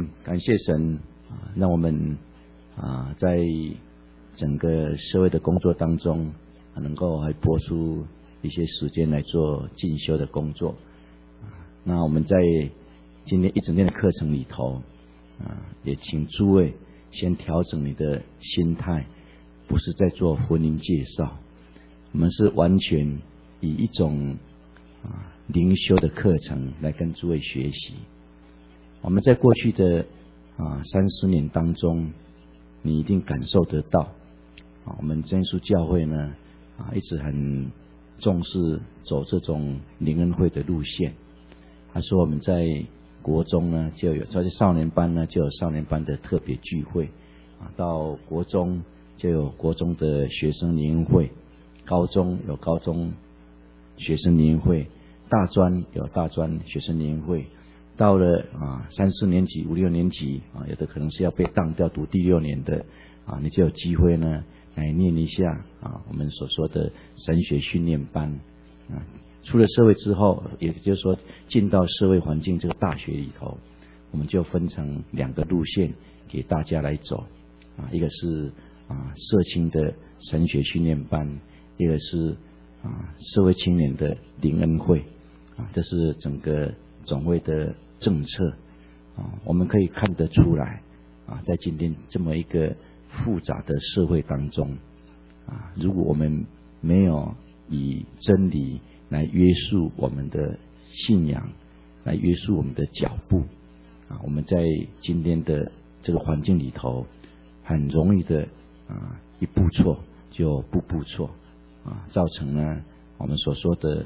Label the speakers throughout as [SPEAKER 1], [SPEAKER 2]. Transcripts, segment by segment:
[SPEAKER 1] 们感谢神让我们在整个社会的工作当中能够还拨出一些时间来做进修的工作。那我们在今天一整天的课程里头也请诸位先调整你的心态，不是在做婚姻介绍，我们是完全以一种灵修的课程来跟诸位学习。我们在过去的30年当中，你一定感受得到我们真耶稣教会呢一直很重视走这种灵恩会的路线。他说我们在国中呢就有，在少年班呢就有少年班的特别聚会到国中就有国中的学生灵恩会，高中有高中学生灵恩会，大专有大专学生灵恩会，到了3、4年级、5、6年级有的可能是要被当掉读第6年的你就有机会呢来念一下我们所说的神学训练班出了社会之后，也就是说进到社会环境这个大学里头，我们就分成2个路线给大家来走一个是社青的神学训练班，一个是社会青年的灵恩会这是整个总会的政策我们可以看得出来在今天这么一个复杂的社会当中如果我们没有以真理来约束我们的信仰，来约束我们的脚步我们在今天的这个环境里头很容易的一步错就步步错造成了我们所说的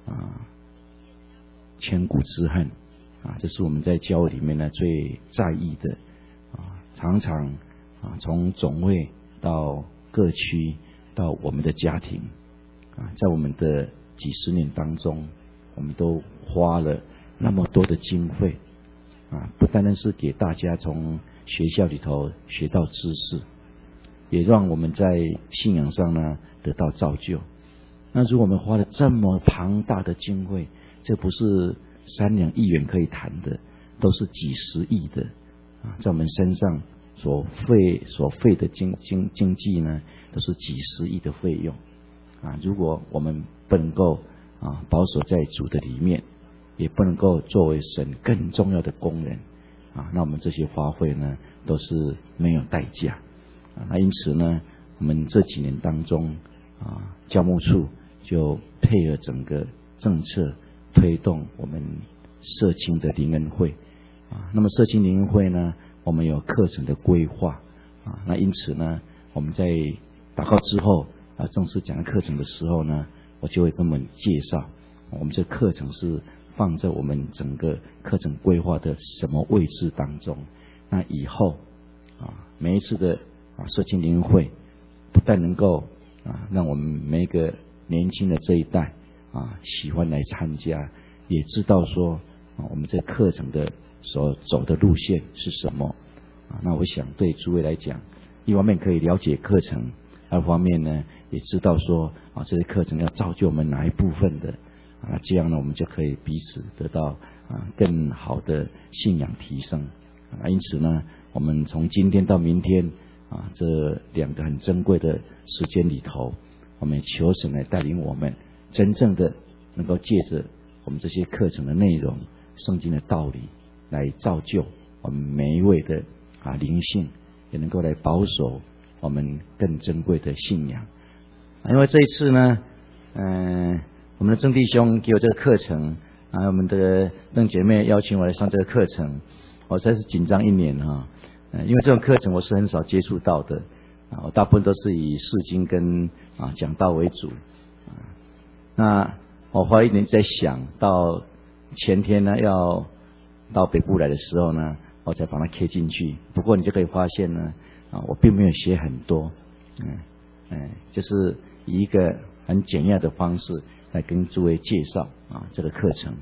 [SPEAKER 1] 千古之恨这是我们在教会里面呢最在意的常常从总会到各区到我们的家庭在我们的几十年当中，我们都花了那么多的经费不单单是给大家从学校里头学到知识，也让我们在信仰上呢得到造就。那如果我们花了这么庞大的经费，这不是3两亿元可以谈的，都是几十亿的在我们身上所费的经济呢，都是几十亿的费用如果我们不能够保守在主的里面，也不能够作为神更重要的工人那我们这些花费呢都是没有代价那因此呢，我们这几年当中教牧处就配合整个政策推动我们社青的灵恩会那么社青灵恩会呢，我们有课程的规划那因此呢，我们在祷告之后正式讲课程的时候呢，我就会跟我们介绍我们这课程是放在我们整个课程规划的什么位置当中。那以后每一次的社青灵恩会不但能够让我们每一个年轻的这一代喜欢来参加，也知道说我们这课程的所走的路线是什么那我想对诸位来讲，一方面可以了解课程，二方面呢也知道说这些课程要造就我们哪一部分的这样呢我们就可以彼此得到更好的信仰提升因此呢，我们从今天到明天这2个很珍贵的时间里头，我们求神来带领我们真正的能够借着我们这些课程的内容，圣经的道理来造就我们每一位的灵性，也能够来保守我们更珍贵的信仰因为这一次呢我们的郑弟兄给我这个课程我们的邓姐妹邀请我来上这个课程，我实在是紧张1年因为这种课程我是很少接触到的我大部分都是以释经跟讲道为主那我花1年在想，到前天呢要到北部来的时候呢，我才把它贴进去。不过你就可以发现呢我并没有写很多就是以一个很简要的方式来跟诸位介绍这个课程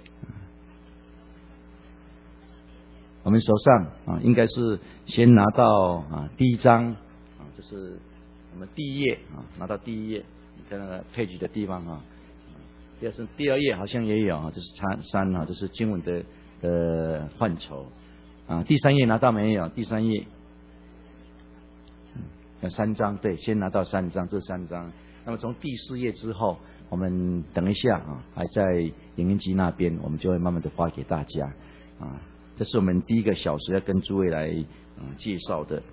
[SPEAKER 1] 我们手上应该是先拿到第1章这是我们第1页拿到第1页，你看那个page的地方第2页好像也有这是3这是经文的范畴第3页拿到没有？第3页有3张，对，先拿到3张，这3张。那么从第4页之后，我们等一下还在影音机那边，我们就会慢慢的发给大家这是我们第1个小时要跟诸位来介绍的。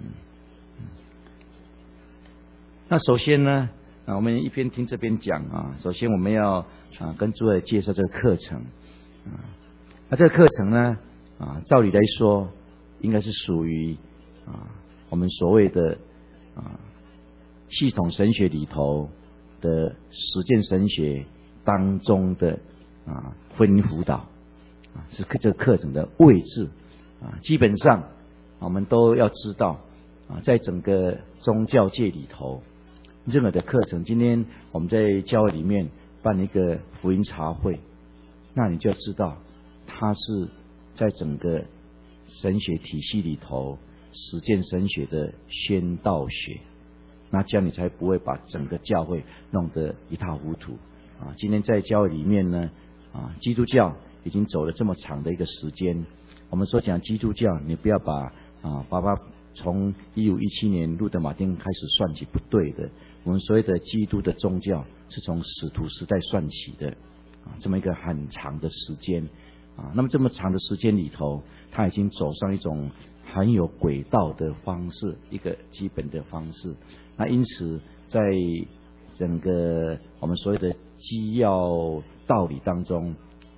[SPEAKER 1] 那首先呢，我们一边听这边讲首先我们要跟诸位介绍这个课程那这个课程呢照理来说应该是属于我们所谓的系统神学里头的实践神学当中的婚姻辅导是这个课程的位置基本上我们都要知道在整个宗教界里头，任何的课程，今天我们在教会里面办一个福音茶会，那你就要知道它是在整个神学体系里头实践神学的宣道学，那这样你才不会把整个教会弄得一塌糊涂今天在教会里面呢基督教已经走了这么长的一个时间，我们所讲基督教，你不要把从1517年路德马丁开始算起，不对的。我们所谓的基督的宗教是从使徒时代算起的这么一个很长的时间那么这么长的时间里头，他已经走上一种很有轨道的方式，一个基本的方式。那因此在整个我们所谓的基要道理当中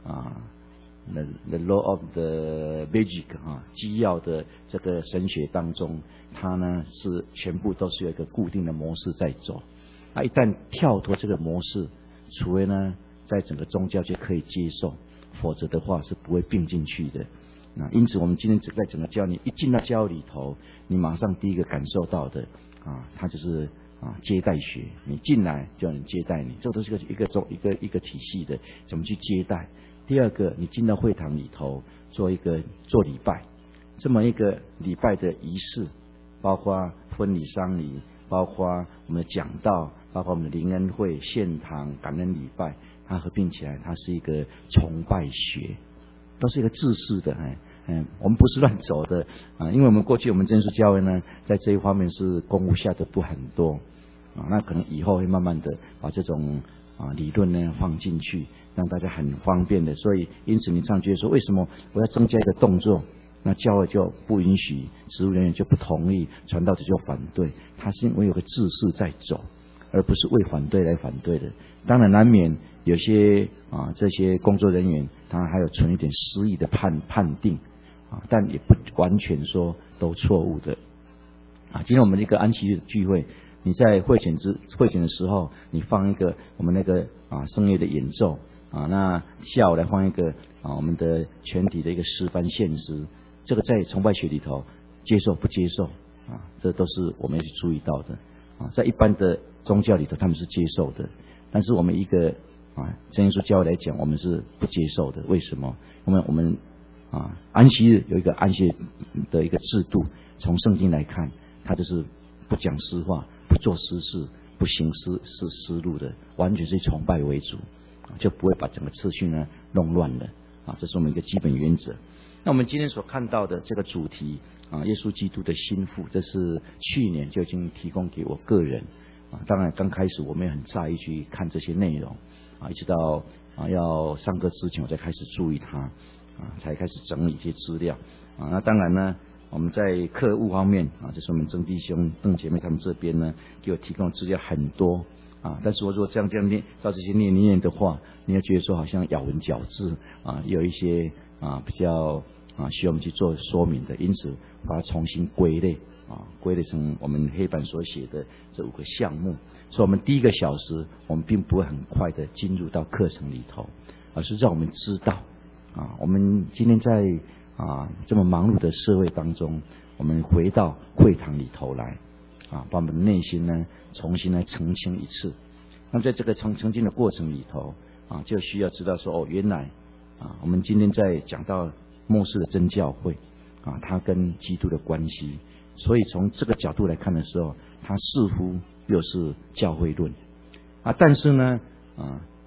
[SPEAKER 1] The law of the basic 基要的这个神学当中，它呢是全部都是有一个固定的模式在走一旦跳脱这个模式，除非呢在整个宗教界可以接受，否则的话是不会并进去的因此我们今天在整个教你一进到教里头，你马上第一个感受到的它就是接待学，你进来就要人接待你，这都是一个体系的，怎么去接待。第二个，你进到会堂里头做礼拜，这么一个礼拜的仪式，包括婚礼丧礼，包括我们的讲道，包括我们的灵恩会、献堂、感恩礼拜，它合并起来，它是一个崇拜学，都是一个制式的我们不是乱走的因为我们过去我们真耶稣教会呢，在这一方面是功夫下的不很多那可能以后会慢慢的把这种理论呢放进去，让大家很方便的。所以因此你常觉得说，为什么我要增加一个动作，那教会就不允许，职务人员就不同意，传道者就反对，它是因为有个制式在走，而不是为反对来反对的。当然难免有些这些工作人员他还有存一点私意的判定但也不完全说都错误的今天我们一个安息日聚会，你在会前的时候，你放一个我们那个圣乐的演奏那下午来放一个我们的全体的一个诗班献诗，这个在崇拜学里头接受不接受这都是我们要去注意到的在一般的宗教里头他们是接受的，但是我们一个真耶稣教会来讲，我们是不接受的。为什么？我们安息日有一个安息的一个制度，从圣经来看，它就是不讲诗话，不做诗事，不行诗路的，完全是以崇拜为主就不会把整个次序呢弄乱了这是我们一个基本原则。那我们今天所看到的这个主题耶稣基督的心腹，这是去年就已经提供给我个人当然刚开始我们也很在意去看这些内容一直到要上课之前我才开始注意它才开始整理一些资料那当然呢我们在课务方面这是我们曾弟兄邓姐妹他们这边呢给我提供资料很多但是我如果这样念照这些念的话，你要觉得说好像咬文嚼字有一些比较需要我们去做说明的，因此把它重新归类成我们黑板所写的这5个项目。所以我们第1个小时我们并不会很快的进入到课程里头，而是让我们知道我们今天在这么忙碌的社会当中，我们回到会堂里头来把我们的内心呢重新来澄清一次。那么在这个澄清的过程里头就需要知道说原来我们今天在讲到末世的真教会它跟基督的关系，所以从这个角度来看的时候，它似乎又是教会论但是呢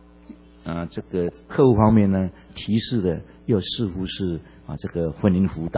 [SPEAKER 1] 这个课务方面呢提示的又似乎是这个婚姻辅导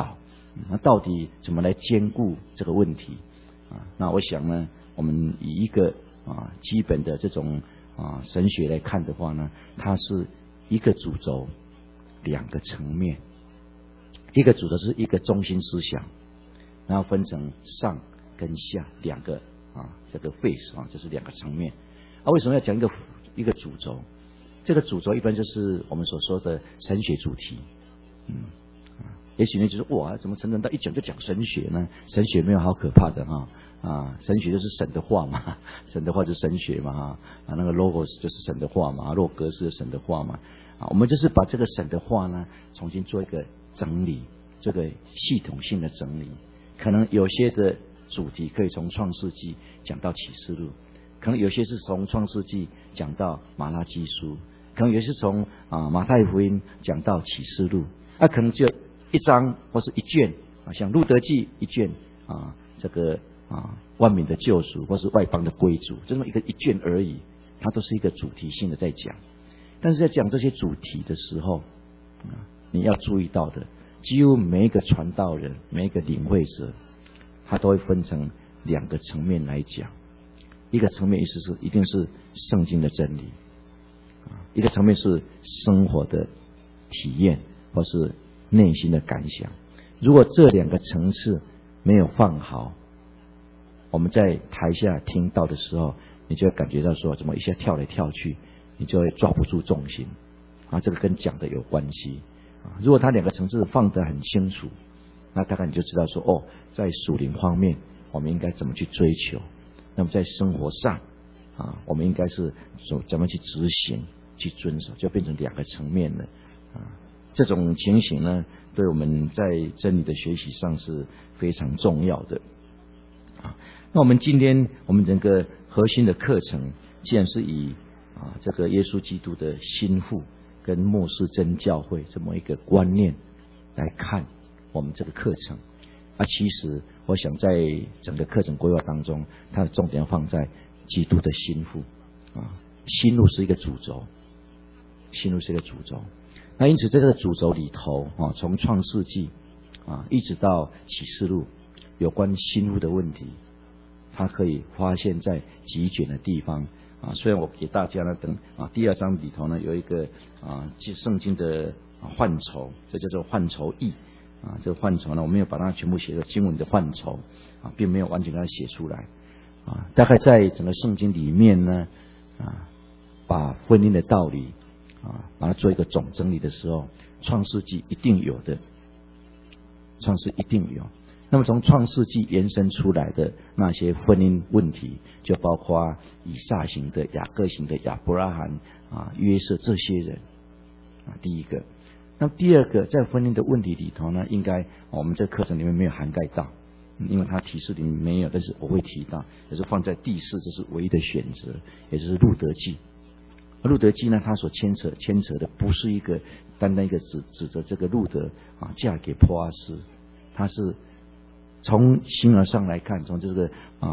[SPEAKER 1] 那到底怎么来兼顾这个问题那我想呢，我们以一个基本的这种神学来看的话呢，它是一个主轴两个层面，一个主轴是一个中心思想，然后分成上跟下两个这个 phase 这是两个层面为什么要讲一个主轴？这个主轴一般就是我们所说的神学主题也许你就说哇，怎么陈传道一讲就讲神学呢？神学没有好可怕的神学就是神的话嘛，神的话就是神学嘛那个 logos 就是神的话嘛，洛格是神的话嘛我们就是把这个神的话呢重新做一个整理，这个系统性的整理。可能有些的主题可以从创世纪讲到启示录，可能有些是从创世纪讲到马拉基书，可能有些是从马太福音讲到启示录可能就一章或是一卷像路德记一卷这个万民的救赎或是外邦的归主，这么一卷而已，它都是一个主题性的在讲。但是在讲这些主题的时候你要注意到的，几乎每一个传道人每一个领会者他都会分成两个层面来讲。一个层面意思是一定是圣经的真理一个层面是生活的体验或是内心的感想。如果这两个层次没有放好，我们在台下听到的时候，你就会感觉到说怎么一下跳来跳去，你就会抓不住重心这个跟讲的有关系如果他两个层次放得很清楚，那大概你就知道说在属灵方面我们应该怎么去追求，那么在生活上我们应该是怎么去执行去遵守，就变成两个层面了这种情形呢，对我们在真理的学习上是非常重要的那我们今天我们整个核心的课程既然是以这个耶稣基督的心腹跟末世真教会这么一个观念来看我们这个课程其实我想在整个课程规划当中，它的重点要放在基督的心腹心路是一个主轴，心路是一个主轴。那因此这个主轴里头从创世纪一直到启示录有关心路的问题，它可以发现在极简的地方虽然我给大家呢等第二章里头呢有一个圣经的范畴，这叫做范畴义这个范畴呢我没有把它全部写在经文的范畴并没有完全给它写出来大概在整个圣经里面呢把婚姻的道理把它做一个总整理的时候，创世纪一定有的，创世一定有。那么从创世纪延伸出来的那些婚姻问题，就包括以撒型的、雅各型的、亚伯拉罕约瑟这些人第一个。那么第二个，在婚姻的问题里头呢，应该我们这课程里面没有涵盖到因为它提示里面没有，但是我会提到，也是放在第四，这是唯一的选择，也就是路德记。路德记呢，它所牵扯的不是一个单单一个指着这个路德嫁给波阿斯，它是从形而上来看，从这个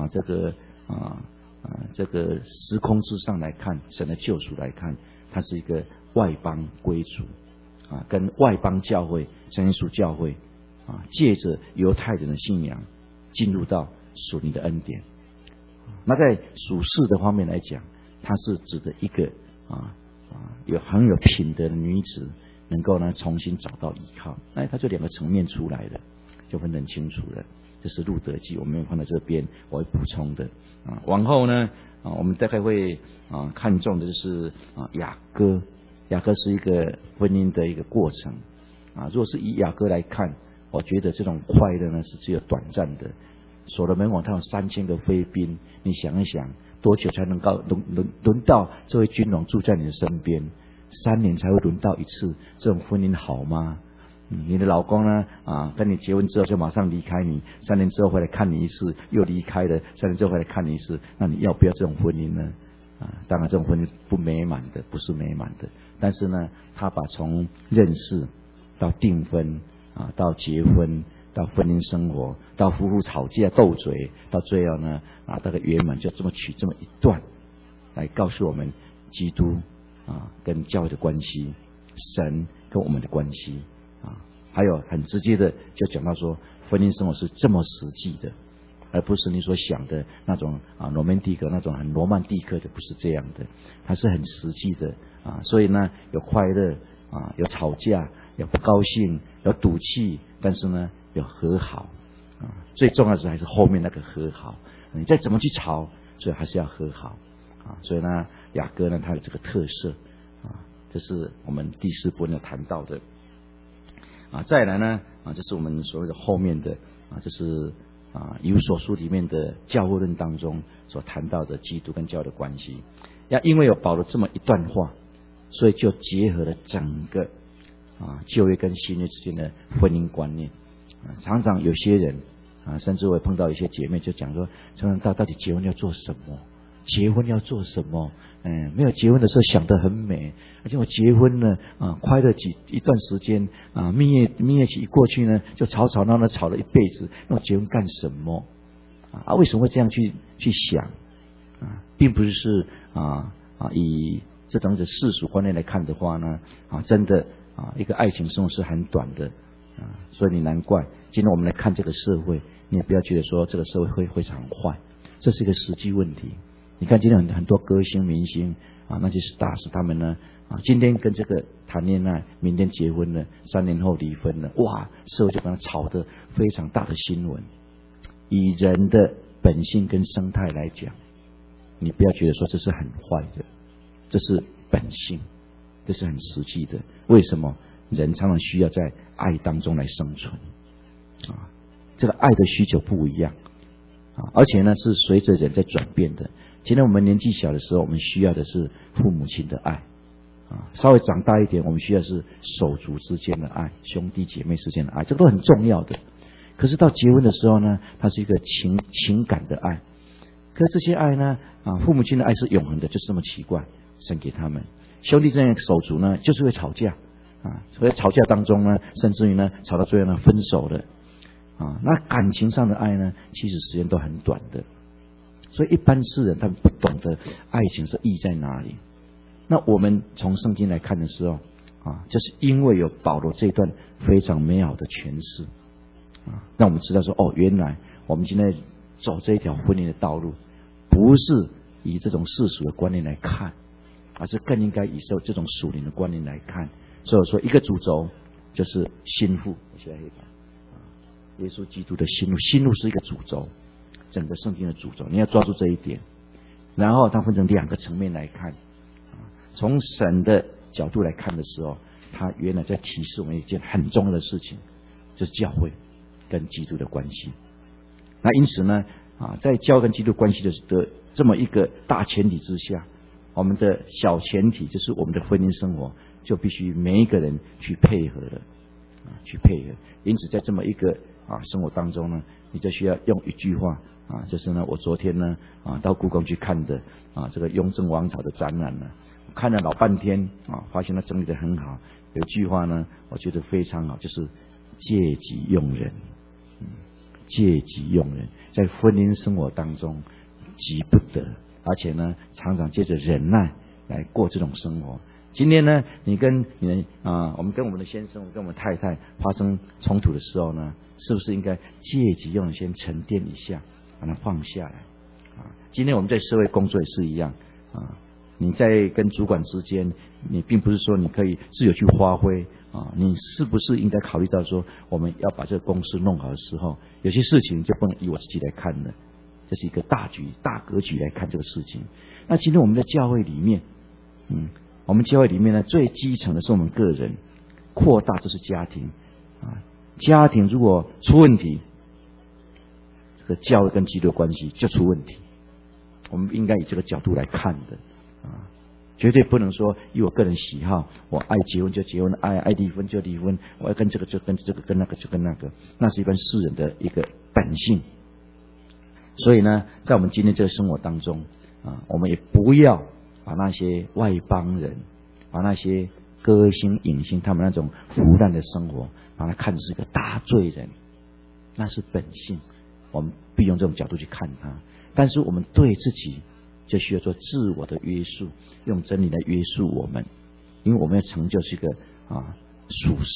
[SPEAKER 1] 这个时空之上来看，神的救赎来看，它是一个外邦归主跟外邦教会、真耶稣教会借着犹太人的信仰进入到属灵的恩典。那在属世的方面来讲，它是指的一个很有品德的女子能够呢重新找到依靠，那它就两个层面出来了，就分得很清楚了。这是路德记，我们放在这边，我会补充的往后呢我们大概会看重的就是雅歌。雅歌是一个婚姻的一个过程如果是以雅歌来看，我觉得这种快乐呢是只有短暂的。所罗门王他有3000个妃宾，你想一想，多久才能够轮到这位君王住在你的身边？3年才会轮到一次，这种婚姻好吗？你的老公呢跟你结婚之后就马上离开你，3年之后回来看你一次，又离开了，3年之后回来看你一次，那你要不要这种婚姻呢？当然这种婚姻不美满的，不是美满的。但是呢，他把从认识到订婚到结婚到婚姻生活到夫妇吵架斗嘴，到最后呢大概圆满，就这么取这么一段来告诉我们基督跟教会的关系，神跟我们的关系还有很直接的就讲到说，婚姻生活是这么实际的，而不是你所想的那种romantic那种很罗曼蒂克的，不是这样的，它是很实际的所以呢，有快乐有吵架，有不高兴，有赌气，但是呢，有和好最重要的还是后面那个和好。你再怎么去吵，所以还是要和好所以呢，雅歌呢，它有这个特色这是我们第4部分要谈到的再来呢这是我们所谓的后面的这是以弗所书里面的教会论当中所谈到的基督跟教会的关系。因为有保罗这么一段话，所以就结合了整个旧约跟新约之间的婚姻观念常常有些人甚至我也碰到一些姐妹就讲说，到底结婚要做什么？结婚要做什么？没有结婚的时候想得很美，而且我结婚呢快乐一段时间蜜月期一过去呢，就吵闹吵了一辈子，那我结婚干什么为什么会这样去想并不是以这种的世俗观念来看的话呢真的一个爱情生活是很短的所以你难怪今天我们来看这个社会，你也不要觉得说这个社会会非常坏，这是一个实际问题。你看今天很多歌星明星那些stars他们呢今天跟这个谈恋爱，明天结婚了，3年后离婚了，哇，社会就把它炒得非常大的新闻。以人的本性跟生态来讲，你不要觉得说这是很坏的，这是本性，这是很实际的。为什么人常常需要在爱当中来生存这个爱的需求不一样而且呢是随着人在转变的。今天我们年纪小的时候，我们需要的是父母亲的爱稍微长大一点，我们需要是手足之间的爱，兄弟姐妹之间的爱，这都很重要的。可是到结婚的时候呢，它是一个情感的爱。可是这些爱呢父母亲的爱是永恒的，就是这么奇怪，神给他们。兄弟之间的手足呢，就是会吵架所以吵架当中呢，甚至于呢吵到最后呢分手了那感情上的爱呢，其实时间都很短的。所以一般世人他们不懂得爱情是意在哪里。那我们从圣经来看的时候就是因为有保罗这段非常美好的诠释让我们知道说原来我们今天走这一条婚姻的道路，不是以这种世俗的观念来看，而是更应该以这种属灵的观念来看。所以说一个主轴就是心腹，耶稣基督的心路，心路是一个主轴，整个圣经的主轴，你要抓住这一点。然后它分成2个层面来看从神的角度来看的时候，他原来在提示我们一件很重要的事情，就是教会跟基督的关系。那因此呢在教会跟基督关系的这么一个大前提之下，我们的小前提就是我们的婚姻生活就必须每一个人去配合了去配合。因此在这么一个生活当中呢，你就需要用一句话就是呢我昨天呢到故宫去看的这个雍正王朝的展览呢，看了老半天发现它整理得很好。有一句话呢我觉得非常好，就是借己用人借己用人，在婚姻生活当中急不得，而且呢常常借着忍耐来过这种生活。今天呢你跟我们跟我们的先生，我们跟我们太太发生冲突的时候呢，是不是应该借己用人，先沉淀一下，把它放下来今天我们在社会工作也是一样你在跟主管之间，你并不是说你可以自由去发挥你是不是应该考虑到说，我们要把这个公司弄好的时候，有些事情就不能以我自己来看了，这是一个大局大格局来看这个事情。那今天我们在教会里面我们教会里面呢，最基层的是我们个人，扩大就是家庭家庭如果出问题，这个教会跟基督的关系就出问题。我们应该以这个角度来看的绝对不能说以我个人喜好，我爱结婚就结婚，爱离婚就离婚，我要跟这个就跟这个，跟那个就跟那个，那是一般世人的一个本性。所以呢，在我们今天这个生活当中我们也不要把那些外邦人，把那些歌星影星他们那种腐烂的生活，把它看成是一个大罪人，那是本性，我们必用这种角度去看它。但是我们对自己就需要做自我的约束，用真理来约束我们，因为我们要成就是一个属世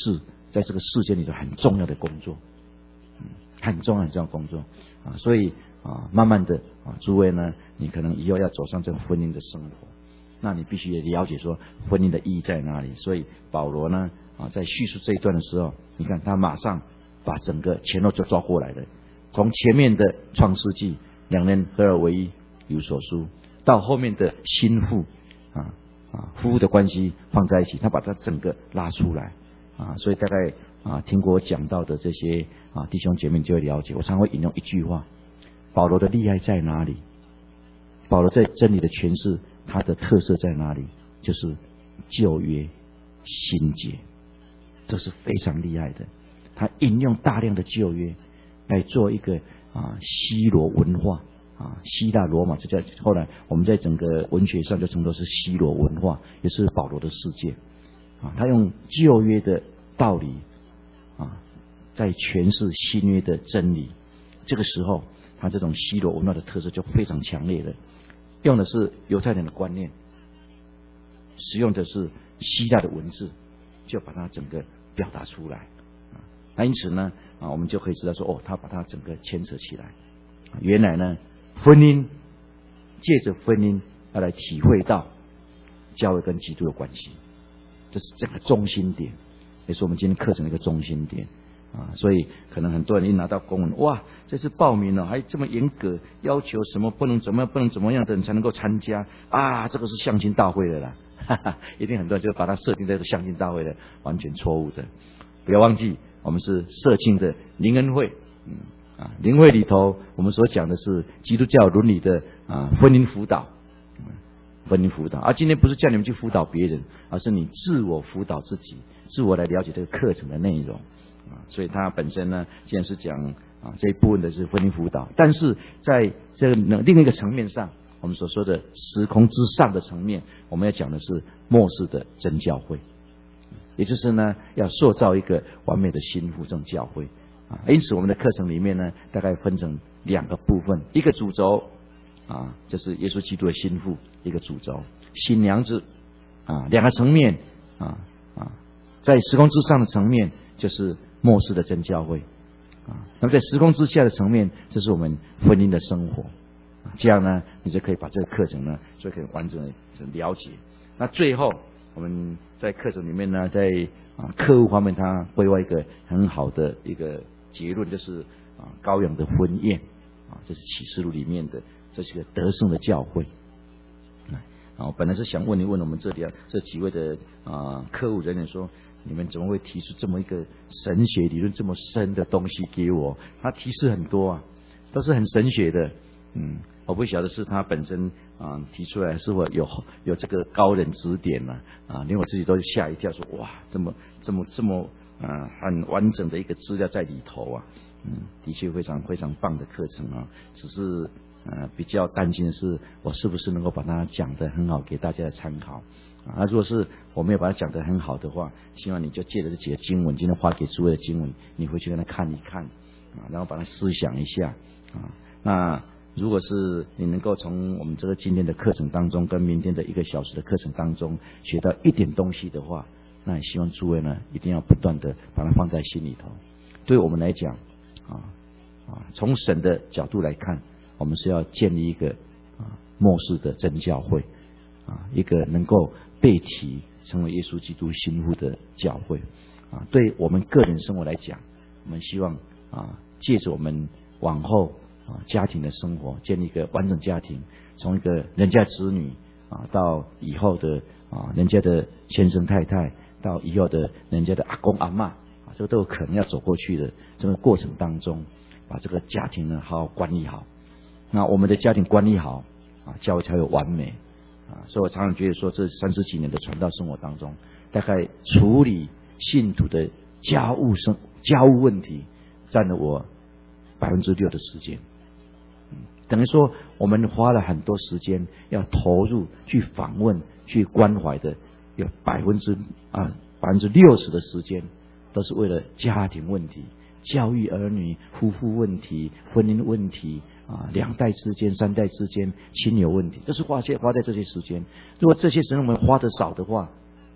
[SPEAKER 1] 在这个世界里头很重要的工作，很重要的工作啊。所以慢慢的诸位呢，你可能以后要走上这个婚姻的生活，那你必须也了解说婚姻的意义在哪里。所以保罗呢在叙述这一段的时候，你看他马上把整个前后就抓过来了，从前面的创世纪两人合而为一有所书，到后面的心腹夫妇的关系放在一起，他把它整个拉出来所以大概听过我讲到的这些弟兄姐妹就会了解，我常会引用一句话：保罗的厉害在哪里？保罗在真理的诠释，他的特色在哪里？就是旧约新结，这是非常厉害的。他引用大量的旧约来做一个希罗文化希腊罗马，这叫后来我们在整个文学上就称作是希罗文化，也是保罗的世界他用旧约的道理在诠释新约的真理。这个时候他这种希罗文化的特色就非常强烈了，用的是犹太人的观念，使用的是希腊的文字，就把它整个表达出来那因此呢我们就可以知道说他把它整个牵扯起来原来呢婚姻，借着婚姻要来体会到教会跟基督的关系，这是整个中心点，也是我们今天课程的一个中心点所以可能很多人一拿到公文，哇，这次报名了还这么严格，要求什么不能怎么样不能怎么样的人才能够参加这个是相亲大会的啦一定很多人就把它设定在相亲大会的，完全错误的。不要忘记我们是社青的灵恩会灵会里头我们所讲的是基督教伦理的婚姻辅导今天不是叫你们去辅导别人，而是你自我辅导自己，自我来了解这个课程的内容所以它本身呢既然是讲这一部分的是婚姻辅导，但是在这个另一个层面上，我们所说的时空之上的层面，我们要讲的是末世的真教会，也就是呢要塑造一个完美的新妇这种教会因此我们的课程里面呢大概分成两个部分，一个主轴就是耶稣基督的新妇，一个主轴新娘子两个层面在时空之上的层面就是末世的真教会那么在时空之下的层面，这是我们婚姻的生活这样呢你就可以把这个课程呢就可以完整的了解。那最后我们在课程里面呢在客户方面他规划一个很好的一个结论，就是羔羊的婚宴这是启示录里面的，这是个得胜的教会我本来是想问一问我们这几位的客户人员说，你们怎么会提出这么一个神学理论这么深的东西给我？他提示很多都是很神学的我不晓得是他本身提出来，是否有这个高人指点连我自己都吓一跳，说哇，这么很完整的一个资料在里头的确非常非常棒的课程只是比较担心的是我是不是能够把它讲得很好给大家的参考如果是我没有把它讲得很好的话，希望你就借着这几个经文，今天发给诸位的经文，你回去跟他看一看然后把它思想一下那如果是你能够从我们这个今天的课程当中跟明天的1个小时的课程当中学到一点东西的话，那也希望诸位呢一定要不断的把它放在心里头。对我们来讲从神的角度来看，我们是要建立一个末世的真教会一个能够被提成为耶稣基督心腹的教会对我们个人生活来讲，我们希望借着我们往后家庭的生活，建立一个完整家庭，从一个人家子女到以后的人家的先生太太，到以后的人家的阿公阿嬷这个都有可能要走过去的这个过程当中，把这个家庭呢好好管理好。那我们的家庭管理好教会才有完美所以我常常觉得说，这30几年的传道生活当中，大概处理信徒的家务问题占了我6%的时间等于说我们花了很多时间要投入去访问去关怀的，有60%的时间都是为了家庭问题，教育儿女，夫妇问题，婚姻问题2代之间3代之间亲友问题，都是花在这些时间。如果这些时间我们花得少的话，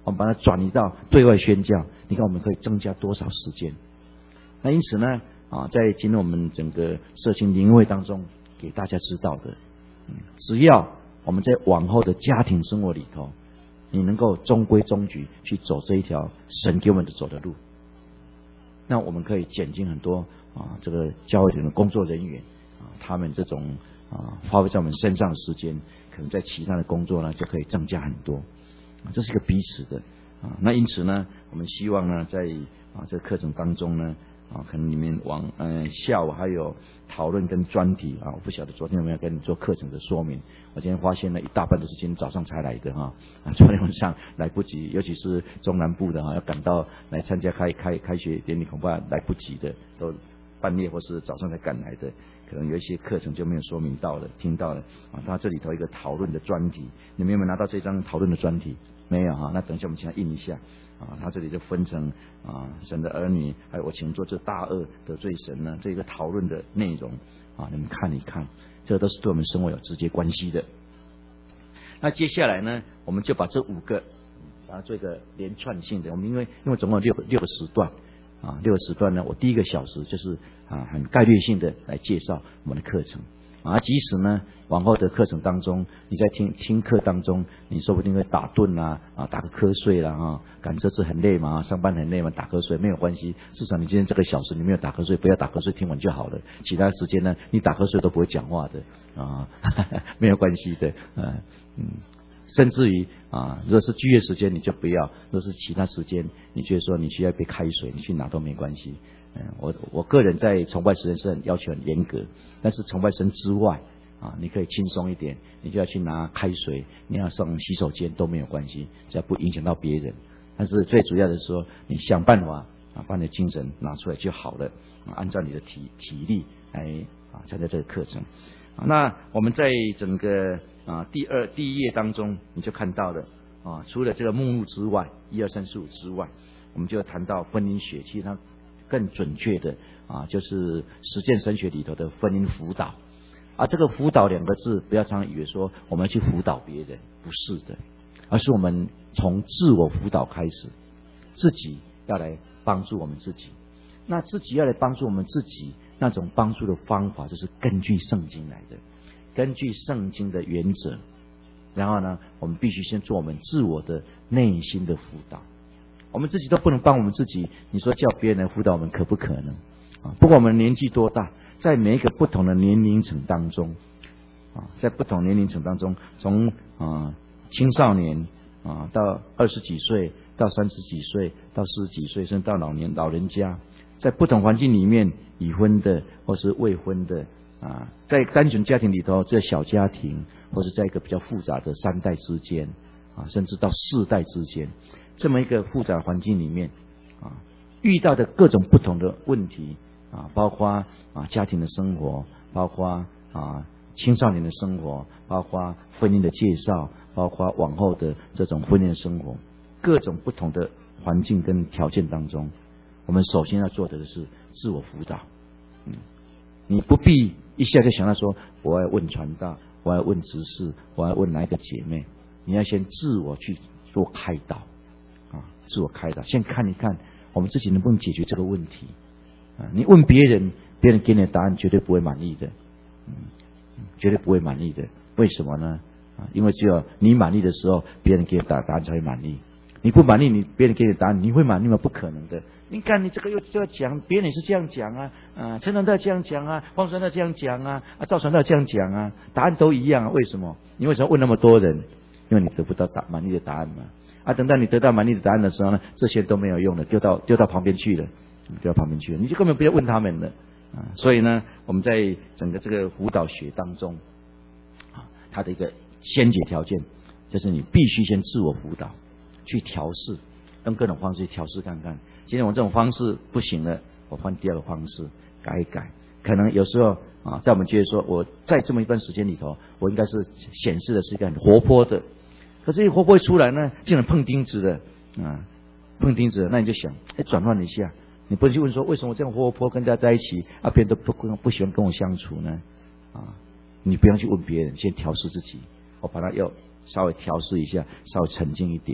[SPEAKER 1] 我们把它转移到对外宣教，你看我们可以增加多少时间？那因此呢，在今天我们整个社青灵会当中给大家知道的，只要我们在往后的家庭生活里头，你能够中规中矩去走这一条神给我们的走的路，那我们可以减轻很多这个教会的工作人员他们这种花费在我们身上的时间，可能在其他的工作呢就可以增加很多，这是一个彼此的那因此呢，我们希望呢，在这个课程当中呢，可能你们下午还有讨论跟专题我不晓得昨天有没有跟你做课程的说明。我今天发现了一大半都是今天早上才来的昨天晚上来不及，尤其是中南部的要赶到来参加开学典礼，恐怕来不及的，都半夜或是早上才赶来的，可能有一些课程就没有说明到了，听到了他这里头一个讨论的专题，你们有没有拿到这张讨论的专题？没有那等一下我们请他印一下他这里就分成神的儿女，还有我请做这大恶得罪神呢这个讨论的内容你们看一看，这都是对我们生活有直接关系的。那接下来呢，我们就把这5个把它做一个连串性的，我们因为总共有6个时段6个时段呢，我第1个小时就是很概率性的来介绍我们的课程即使呢往后的课程当中，你在听课当中，你说不定会打盹打个瞌睡啦赶车子很累嘛，上班很累嘛，打瞌睡没有关系，至少你今天这个小时你没有打瞌睡，不要打瞌睡，听完就好了。其他时间呢，你打瞌睡都不会讲话的没有关系的甚至于如果是聚会时间你就不要，如果是其他时间你觉得说你需要一杯开水，你去拿都没关系。我个人在崇拜时间是很要求很严格，但是崇拜神之外你可以轻松一点，你就要去拿开水，你要上洗手间都没有关系，只要不影响到别人。但是最主要的是说，你想办法把你的精神拿出来就好了按照你的体力来参加这个课程那我们在整个第1页当中，你就看到了除了这个目录之外，1、2、3、4、5之外，我们就谈到婚姻学，其实它更准确的就是实践神学里头的婚姻辅导这个辅导2个字，不要常以为说我们要去辅导别人，不是的，而是我们从自我辅导开始，自己要来帮助我们自己。那自己要来帮助我们自己，那种帮助的方法就是根据圣经来的，根据圣经的原则，然后呢，我们必须先做我们自我的内心的辅导。我们自己都不能帮我们自己，你说叫别人来辅导我们可不可能不管我们年纪多大，在每一个不同的年龄层当中在不同年龄层当中，从青少年到20几岁，到30几岁，到40几岁，甚至到老人家，在不同环境里面，已婚的或是未婚的在单纯家庭里头，这小家庭，或是在一个比较复杂的3代之间甚至到4代之间，这么一个复杂环境里面遇到的各种不同的问题包括家庭的生活，包括青少年的生活，包括婚姻的介绍，包括往后的这种婚姻生活，各种不同的环境跟条件当中，我们首先要做的是自我辅导你不必一下就想到说我要问传道，我要问执事，我要问哪一个姐妹，你要先自我去做开导自我开导，先看一看我们自己能不能解决这个问题你问别人，别人给你的答案绝对不会满意的绝对不会满意的。为什么呢因为只有你满意的时候，别人给你答案才会满意。你不满意，别人给你答案，你会满意吗？不可能的。你看你这个又这样讲，别人也是这样讲陈传道这样讲黄传道这样讲赵传道这样讲答案都一样为什么？你为什么问那么多人？因为你得不到满意的答案嘛等到你得到满意的答案的时候呢，这些都没有用了，丢到旁边去了，你就根本不要问他们了所以呢，我们在整个这个辅导学当中它的一个先决条件就是你必须先自我辅导，去调试，用各种方式去调试看看。今天我这种方式不行了，我换第2个方式改一改。可能有时候在我们觉得说我在这么一段时间里头，我应该是显示的是一个很活泼的，可是一活泼一出来呢，竟然碰钉子的那你就想转换一下，你不能去问说为什么我这样活泼跟大家在一起别人都不喜欢跟我相处呢你不要去问别人，先调试自己，我把它要稍微调试一下，稍微沉静一点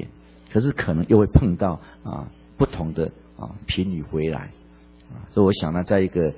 [SPEAKER 1] 可是可能又会碰到不同的评语回来所以我想呢，在一个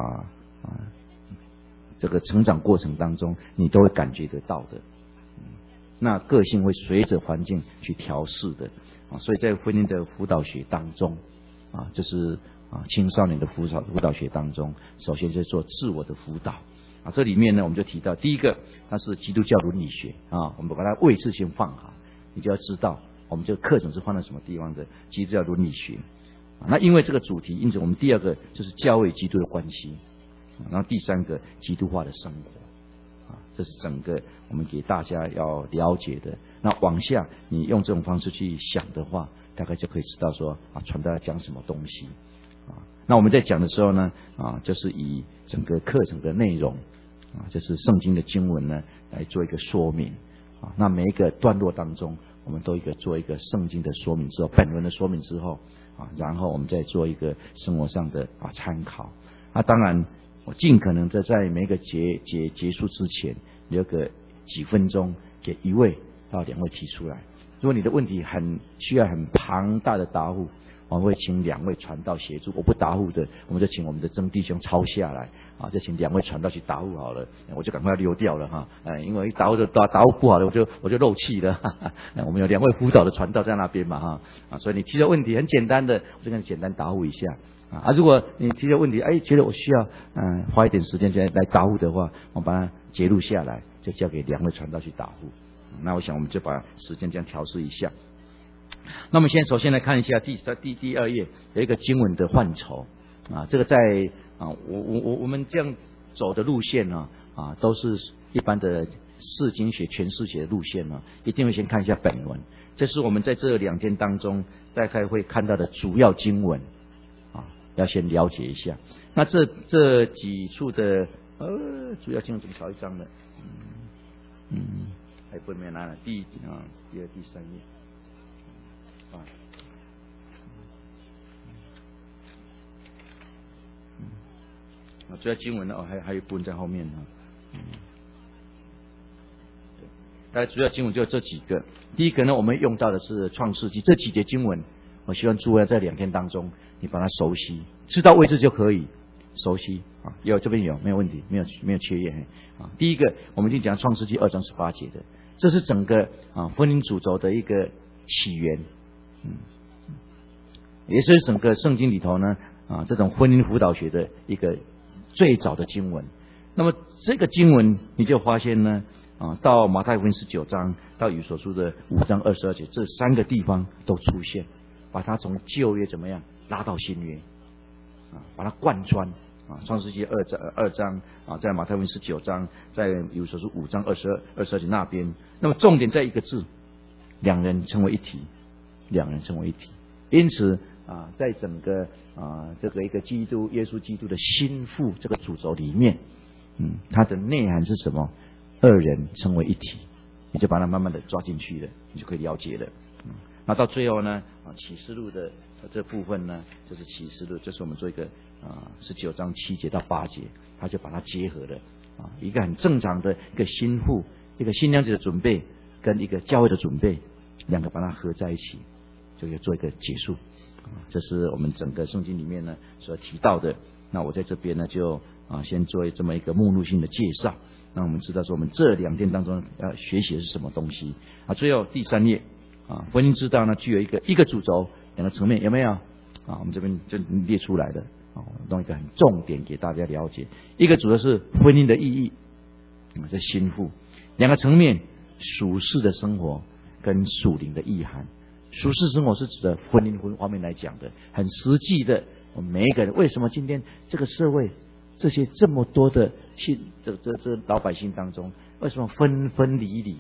[SPEAKER 1] 这个成长过程当中，你都会感觉得到的。那个性会随着环境去调试的所以在婚姻的辅导学当中就是青少年的辅导学当中，首先就是做自我的辅导这里面呢，我们就提到第一个，它是基督教伦理学我们把它位置先放好，你就要知道我们这个课程是放在什么地方的基督教伦理学那因为这个主题，因此我们第二个就是教会基督的关系然后第三个基督化的生活这是整个我们给大家要了解的。那往下你用这种方式去想的话，大概就可以知道说传道要讲什么东西那我们在讲的时候呢就是以整个课程的内容就是圣经的经文呢来做一个说明那每一个段落当中，我们都做一个圣经的说明之后，本文的说明之后然后我们再做一个生活上的参考当然我尽可能的在每一个结束之前留个几分钟给一位到两位提出来。如果你的问题需要很庞大的答复，我们会请两位传道协助，我不答复的，我们就请我们的曾弟兄抄下来就请两位传道去答复好了，我就赶快溜掉了因为答复不好了，我就漏气了我们有两位辅导的传道在那边嘛所以你提的问题很简单的，我就跟你简单答复一下如果你提的问题觉得我需要花一点时间来答复的话，我把它截录下来，就交给两位传道去答复那我想我们就把时间这样调试一下。那么首先来看一下第二页有一个经文的范畴这个在我们这样走的路线都是一般的释经学诠释学的路线一定会先看一下本文，这是我们在这2天当中大概会看到的主要经文要先了解一下。那这几处的主要经文怎么少一张呢？还不没拿了第2、第3页主要经文呢还有一部分在后面大概主要经文就这几个。第一个呢，我们用到的是创世纪这几节经文，我希望诸位在2天当中你把它熟悉，知道位置就可以熟悉这边有没有问题？没有缺页第一个我们已经讲创世纪2章18节的，这是整个婚姻主轴的一个起源也是整个圣经里头呢这种婚姻辅导学的一个最早的经文。那么这个经文你就发现呢到马太福音19章到以弗所书的5章22节，这3个地方都出现，把它从旧约怎么样拉到新约把它贯穿创世纪2章在马太福音19章，在以弗所书5章22节那边。那么重点在一个字，两人成为一体，两人成为一体。因此在整个这个一个耶稣基督的心腹这个主轴里面它的内涵是什么？二人成为一体，你就把它慢慢的抓进去了，你就可以了解了那到最后呢启示录的这部分呢，就是启示录，就是我们做一个19章7节到8节，他就把它结合了一个很正常的一个心腹，一个新娘子的准备跟一个教会的准备，两个把它合在一起，就可以做一个结束这是我们整个圣经里面呢所提到的。那我在这边呢就先做这么一个目录性的介绍，让我们知道说我们这2天当中要学习的是什么东西最后第3页婚姻之道呢具有一个主轴2个层面，有没有我们这边就列出来的弄一个很重点给大家了解。一个主轴是婚姻的意义这心腹，2个层面属世的生活跟属灵的意涵。属世生活是指的婚姻方面来讲的，很实际的，我们每一个人为什么今天这个社会这么多的这老百姓当中，为什么分分离离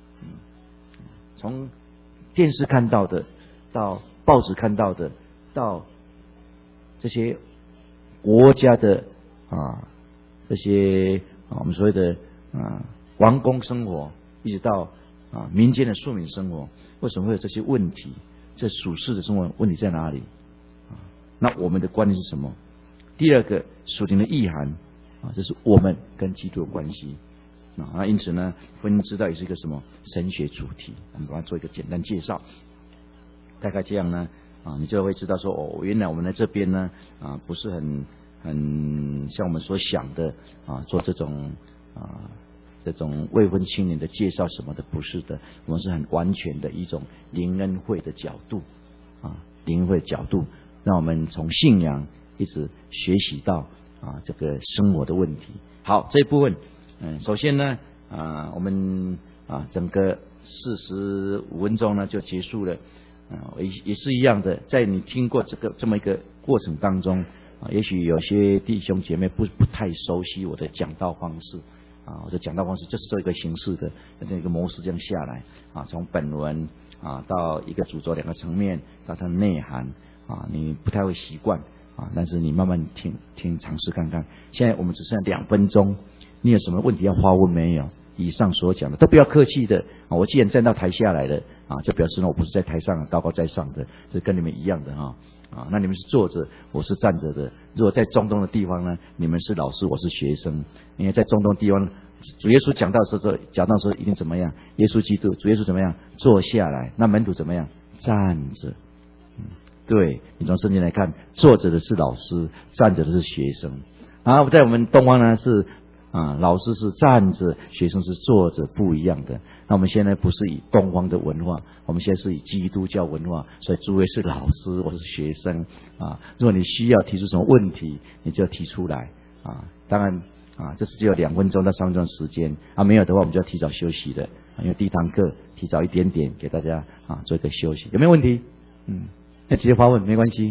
[SPEAKER 1] 从电视看到的到报纸看到的，到这些国家的这些我们所谓的王公生活，一直到民间的庶民生活，为什么会有这些问题？这属世的生活问题在哪里那我们的观念是什么？第二个属灵的意涵这是我们跟基督的关系那因此呢，婚姻之道也是一个什么神学主题，我们把它做一个简单介绍。 大概这样呢你就会知道说原来我们在这边呢不是很像我们所想的做这种未婚青年的介绍什么的，不是的，我们是很完全的一种灵恩会的角度灵恩会的角度，让我们从信仰一直学习到这个生活的问题。好，这一部分首先呢我们整个45分钟呢就结束了也是一样的，在你听过这么一个过程当中也许有些弟兄姐妹不太熟悉我的讲道方式我的讲道方式就是做一个形式的那个模式这样下来从本文到一个主轴2个层面到它的内涵你不太会习惯但是你慢慢听尝试看看。现在我们只剩下2分钟，你有什么问题要发问没有？以上所讲的都不要客气的我既然站到台下来了就表示呢我不是在台上高高在上的，这跟你们一样的那你们是坐着，我是站着的。如果在中东的地方呢，你们是老师，我是学生。因为在中东地方，主耶稣讲道的时候一定怎么样？耶稣基督，主耶稣怎么样？坐下来。那门徒怎么样？站着。对，你从圣经来看，坐着的是老师，站着的是学生。在我们东方呢是老师是站着，学生是坐着，不一样的。那我们现在不是以东方的文化，我们现在是以基督教文化，所以诸位是老师，我是学生如果你需要提出什么问题，你就要提出来当然这是只有2分钟到3分钟的时间没有的话，我们就要提早休息的因为第一堂课提早一点点给大家做一个休息。有没有问题？要直接发问没关系。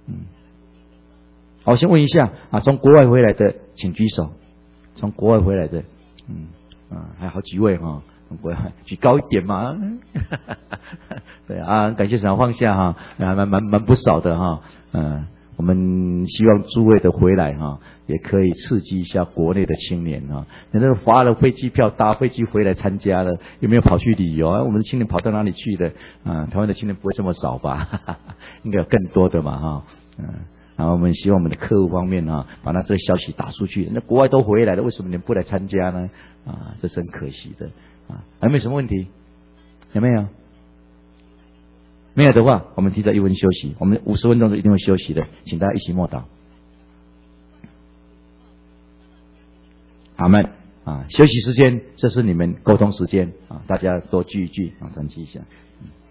[SPEAKER 1] 好，先问一下从国外回来的请举手。从国外回来的还有好几位从国外举高一点嘛对感谢神放下还蛮不少的我们希望诸位的回来也可以刺激一下国内的青年你那个花了飞机票搭飞机回来参加了，有没有跑去旅游我们的青年跑到哪里去的台湾的青年不会这么少吧应该有更多的嘛然后我们希望我们的客户方面把这个消息打出去。那国外都回来了，为什么你们不来参加呢这是很可惜的有没有什么问题？有没有？没有的话，我们提早1分休息，我们50分钟是一定会休息的，请大家一起默祷。阿们休息时间，这是你们沟通时间大家多聚一聚团聚一下